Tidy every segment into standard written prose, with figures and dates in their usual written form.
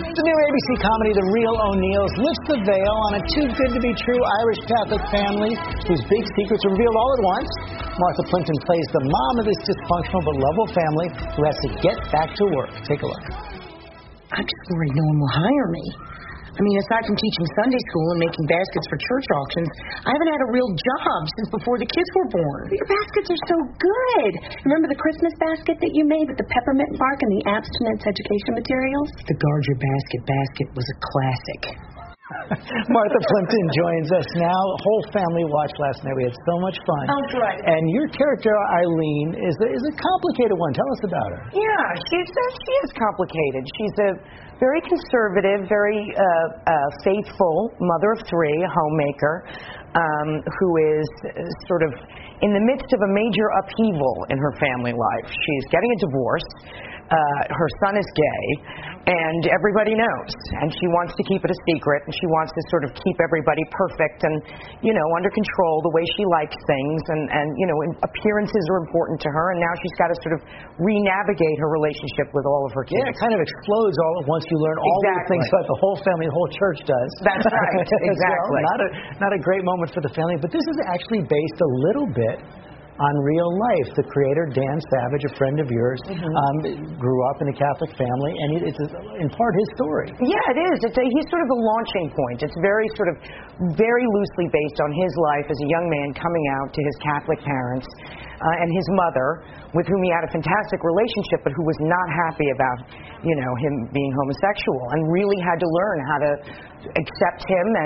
The new ABC comedy, The Real O'Neills, lifts the veil on a too-good-to-be-true Irish Catholic family whose big secrets are revealed all at once. Martha Plimpton plays the mom of this dysfunctional but lovable family who has to get back to work. Take a look. I'm just worried no one will hire me. I mean, aside from teaching Sunday school and making baskets for church auctions, I haven't had a real job since before the kids were born. Your baskets are so good. Remember the Christmas basket that you made with the peppermint bark and the abstinence education materials? The Guard Your basket was a classic. Martha Plimpton joins us now. Whole family watched last night. We had so much fun. Oh, good. And your character, Eileen, is a complicated one. Tell us about her. Yeah, she is complicated. She's a very conservative, very faithful mother of three, a homemaker, who is sort of in the midst of a major upheaval in her family life. She's getting a divorce. Her son is gay, and everybody knows. And she wants to keep it a secret, and she wants to sort of keep everybody perfect and, under control, the way she likes things. And appearances are important to her, and now she's got to sort of re-navigate her relationship with all of her kids. Yeah, it kind of explodes all at once. You learn all these things about the whole family, the whole church does. That's right, exactly. Not a great moment for the family, but this is actually based a little bit on real life. The creator, Dan Savage, a friend of yours, grew up in a Catholic family, and it's in part his story. Yeah, it is. He's sort of the launching point. It's very loosely based on his life as a young man coming out to his Catholic parents and his mother, with whom he had a fantastic relationship, but who was not happy about, him being homosexual, and really had to learn how to accept him and,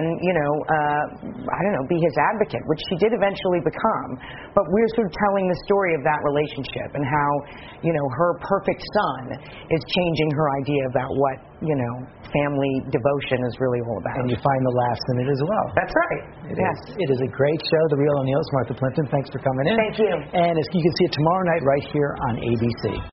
be his advocate, which she did eventually become. But we're sort of telling the story of that relationship and how, her perfect son is changing her idea about what, family devotion is really all about. And you find the laughs in it as well. That's right. It is a great show, The Real O'Neills. Martha Plimpton, thanks for coming in. Thank you. And you can see it tomorrow night right here on ABC.